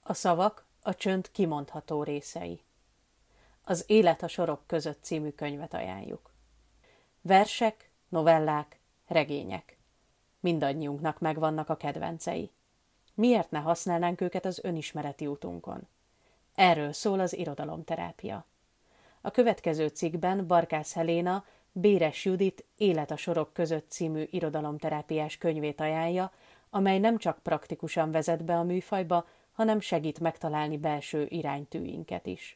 A szavak a csönd kimondható részei. Az Élet a sorok között című könyvet ajánljuk. Versek, novellák, regények. Mindannyiunknak megvannak a kedvencei. Miért ne használnánk őket az önismereti útunkon? Erről szól az irodalomterápia. A következő cikkben Barkász Heléna Béres Judit Élet a sorok között című irodalomterápiás könyvét ajánlja, amely nem csak praktikusan vezet be a műfajba, hanem segít megtalálni belső iránytűinket is.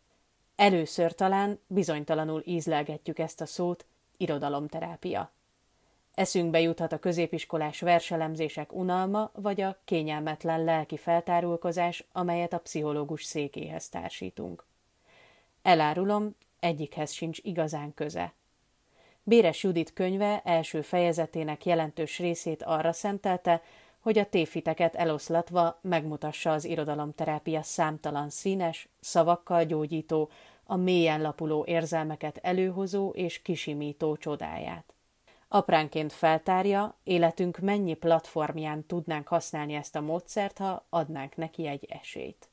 Először talán bizonytalanul ízlelgetjük ezt a szót, irodalomterápia. Eszünkbe juthat a középiskolás verselemzések unalma, vagy a kényelmetlen lelki feltárulkozás, amelyet a pszichológus székéhez társítunk. Elárulom, egyikhez sincs igazán köze. Béres Judit könyve első fejezetének jelentős részét arra szentelte, hogy a tévhiteket eloszlatva megmutassa az irodalomterápia számtalan színes, szavakkal gyógyító, a mélyen lapuló érzelmeket előhozó és kisimító csodáját. Apránként feltárja, életünk mennyi platformján tudnánk használni ezt a módszert, ha adnánk neki egy esélyt.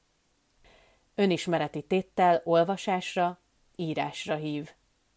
Önismereti téttel olvasásra, írásra hív.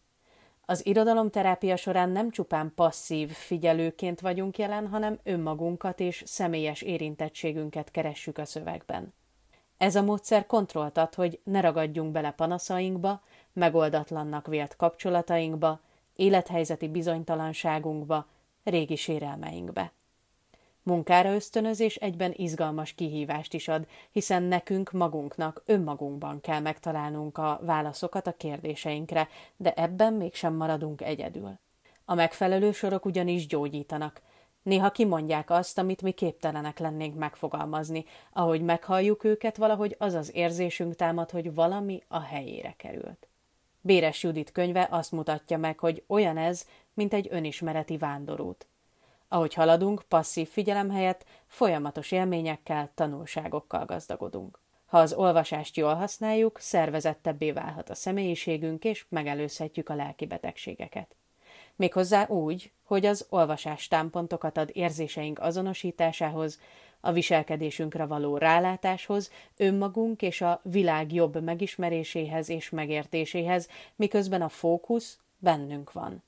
Az irodalomterápia során nem csupán passzív figyelőként vagyunk jelen, hanem önmagunkat és személyes érintettségünket keressük a szövegben. Ez a módszer kontrollt ad, hogy ne ragadjunk bele panaszainkba, megoldatlannak vélt kapcsolatainkba, élethelyzeti bizonytalanságunkba, régi sérelmeinkbe. Munkára ösztönöz és egyben izgalmas kihívást is ad, hiszen nekünk magunknak, önmagunkban kell megtalálnunk a válaszokat a kérdéseinkre, de ebben mégsem maradunk egyedül. A megfelelő sorok ugyanis gyógyítanak. Néha kimondják azt, amit mi képtelenek lennénk megfogalmazni. Ahogy meghalljuk őket, valahogy az az érzésünk támad, hogy valami a helyére került. Béres Judit könyve azt mutatja meg, hogy olyan ez, mint egy önismereti vándorút. Ahogy haladunk, passzív figyelem helyett folyamatos élményekkel, tanulságokkal gazdagodunk. Ha az olvasást jól használjuk, szervezettebbé válhat a személyiségünk, és megelőzhetjük a lelki betegségeket. Méghozzá úgy, hogy az olvasás támpontokat ad érzéseink azonosításához, a viselkedésünkre való rálátáshoz, önmagunk és a világ jobb megismeréséhez és megértéséhez, miközben a fókusz bennünk van.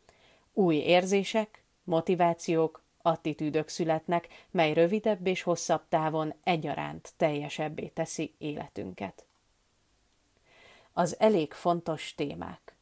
Új érzések, motivációk, attitűdök születnek, mely rövidebb és hosszabb távon egyaránt teljesebbé teszi életünket. Az elég fontos témák.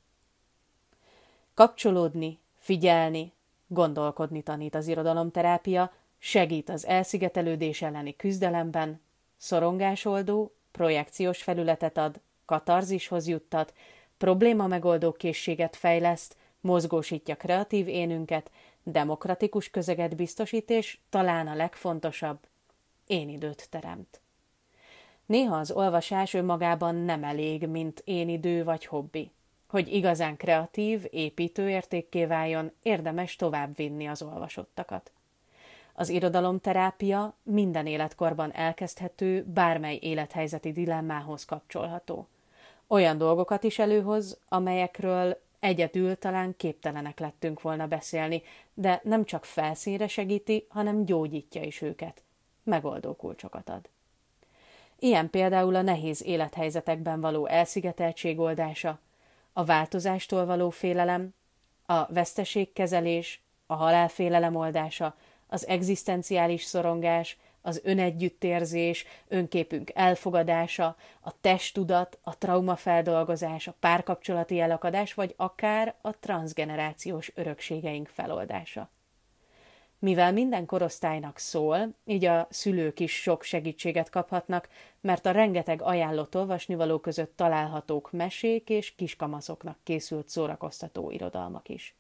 Kapcsolódni, figyelni, gondolkodni tanít az irodalomterápia, segít az elszigetelődés elleni küzdelemben, szorongásoldó, projekciós felületet ad, katarzishoz juttat, problémamegoldó készséget fejleszt, mozgósítja kreatív énünket, demokratikus közeget biztosít, és talán a legfontosabb, énidőt teremt. Néha az olvasás önmagában nem elég, mint énidő vagy hobbi. Hogy igazán kreatív, építőértékké váljon, érdemes továbbvinni az olvasottakat. Az irodalomterápia minden életkorban elkezdhető, bármely élethelyzeti dilemmához kapcsolható. Olyan dolgokat is előhoz, amelyekről egyedül talán képtelenek lettünk volna beszélni, de nem csak felszínre segíti, hanem gyógyítja is őket. Megoldó kulcsokat ad. Ilyen például a nehéz élethelyzetekben való elszigeteltség oldása, a változástól való félelem, a veszteségkezelés, a halálfélelem oldása, az egzisztenciális szorongás, az önegyüttérzés, önképünk elfogadása, a testtudat, a traumafeldolgozás, a párkapcsolati elakadás, vagy akár a transzgenerációs örökségeink feloldása. Mivel minden korosztálynak szól, így a szülők is sok segítséget kaphatnak, mert a rengeteg ajánlott olvasnivaló között találhatók mesék és kiskamaszoknak készült szórakoztató irodalmak is.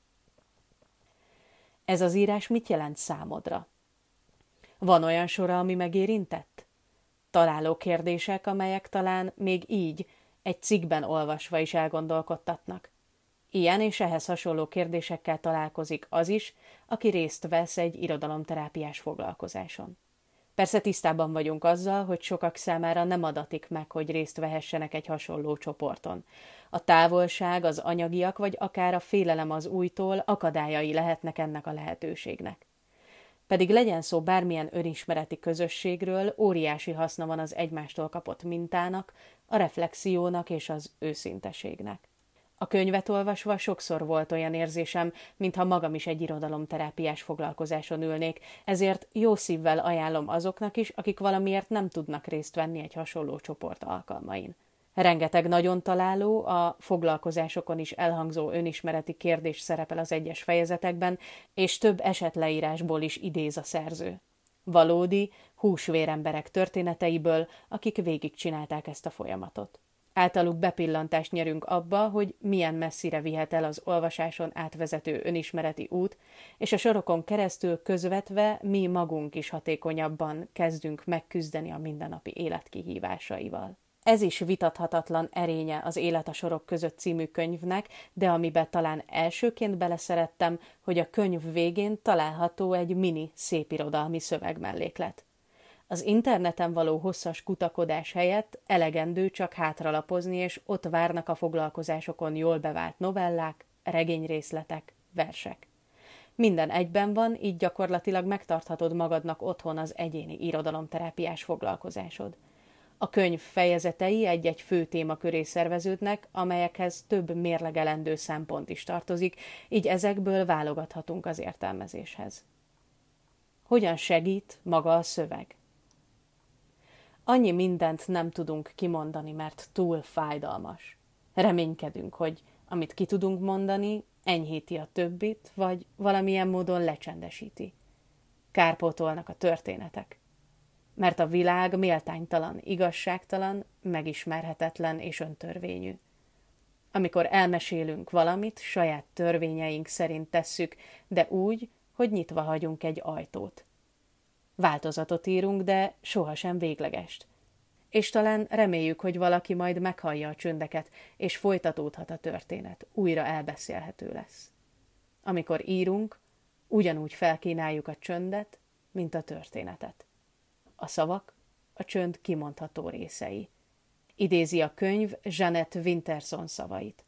Ez az írás mit jelent számodra? Van olyan sora, ami megérintett? Találó kérdések, amelyek talán még így, egy cikkben olvasva is elgondolkodtatnak. Ilyen és ehhez hasonló kérdésekkel találkozik az is, aki részt vesz egy irodalomterápiás foglalkozáson. Persze tisztában vagyunk azzal, hogy sokak számára nem adatik meg, hogy részt vehessenek egy hasonló csoporton. A távolság, az anyagiak, vagy akár a félelem az újtól akadályai lehetnek ennek a lehetőségnek. Pedig legyen szó bármilyen önismereti közösségről, óriási haszna van az egymástól kapott mintának, a reflexiónak és az őszinteségnek. A könyvet olvasva sokszor volt olyan érzésem, mintha magam is egy irodalomterápiás foglalkozáson ülnék, ezért jó szívvel ajánlom azoknak is, akik valamiért nem tudnak részt venni egy hasonló csoport alkalmain. Rengeteg nagyon találó, a foglalkozásokon is elhangzó önismereti kérdés szerepel az egyes fejezetekben, és több esetleírásból is idéz a szerző. Valódi, húsvéremberek történeteiből, akik végigcsinálták ezt a folyamatot. Általuk bepillantást nyerünk abba, hogy milyen messzire vihet el az olvasáson átvezető önismereti út, és a sorokon keresztül közvetve mi magunk is hatékonyabban kezdünk megküzdeni a mindennapi élet kihívásaival. Ez is vitathatatlan erénye az Élet a sorok között című könyvnek, de amiben talán elsőként beleszerettem, hogy a könyv végén található egy mini szépirodalmi szövegmelléklet. Az interneten való hosszas kutakodás helyett elegendő csak hátralapozni, és ott várnak a foglalkozásokon jól bevált novellák, regényrészletek, versek. Minden egyben van, így gyakorlatilag megtarthatod magadnak otthon az egyéni irodalomterápiás foglalkozásod. A könyv fejezetei egy-egy fő téma köré szerveződnek, amelyekhez több mérlegelendő szempont is tartozik, így ezekből válogathatunk az értelmezéshez. Hogyan segít maga a szöveg? Annyi mindent nem tudunk kimondani, mert túl fájdalmas. Reménykedünk, hogy amit ki tudunk mondani, enyhíti a többit, vagy valamilyen módon lecsendesíti. Kárpótolnak a történetek. Mert a világ méltánytalan, igazságtalan, megismerhetetlen és öntörvényű. Amikor elmesélünk valamit, saját törvényeink szerint tesszük, de úgy, hogy nyitva hagyunk egy ajtót. Változatot írunk, de sohasem véglegest. És talán reméljük, hogy valaki majd meghallja a csöndeket, és folytatódhat a történet, újra elbeszélhető lesz. Amikor írunk, ugyanúgy felkínáljuk a csöndet, mint a történetet. A szavak a csönd kimondható részei. Idézi a könyv Jeanette Winterson szavait.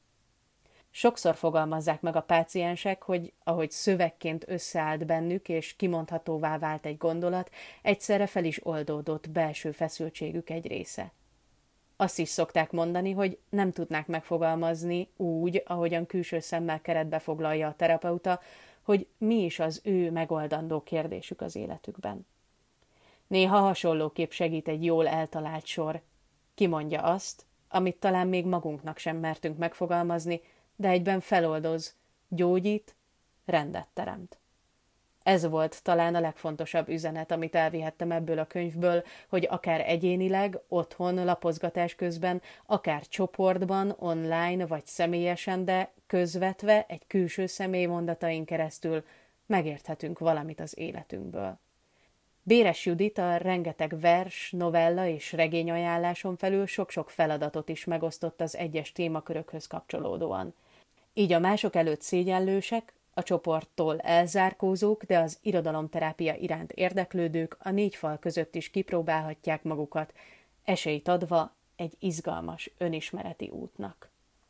Sokszor fogalmazzák meg a páciensek, hogy ahogy szövegként összeállt bennük és kimondhatóvá vált egy gondolat, egyszerre fel is oldódott belső feszültségük egy része. Azt is szokták mondani, hogy nem tudnák megfogalmazni úgy, ahogyan külső szemmel keretbe foglalja a terapeuta, hogy mi is az ő megoldandó kérdésük az életükben. Néha hasonlóképp segít egy jól eltalált sor. Kimondja azt, amit talán még magunknak sem mertünk megfogalmazni, de egyben feloldoz, gyógyít, rendet teremt. Ez volt talán a legfontosabb üzenet, amit elvihettem ebből a könyvből, hogy akár egyénileg, otthon, lapozgatás közben, akár csoportban, online vagy személyesen, de közvetve egy külső személy mondatain keresztül megérthetünk valamit az életünkből. Béres Judit a rengeteg vers, novella és regény ajánláson felül sok-sok feladatot is megosztott az egyes témakörökhöz kapcsolódóan. Így a mások előtt szégyenlősek, a csoporttól elzárkózók, de az irodalomterápia iránt érdeklődők a négy fal között is kipróbálhatják magukat, esélyt adva egy izgalmas önismereti útnak.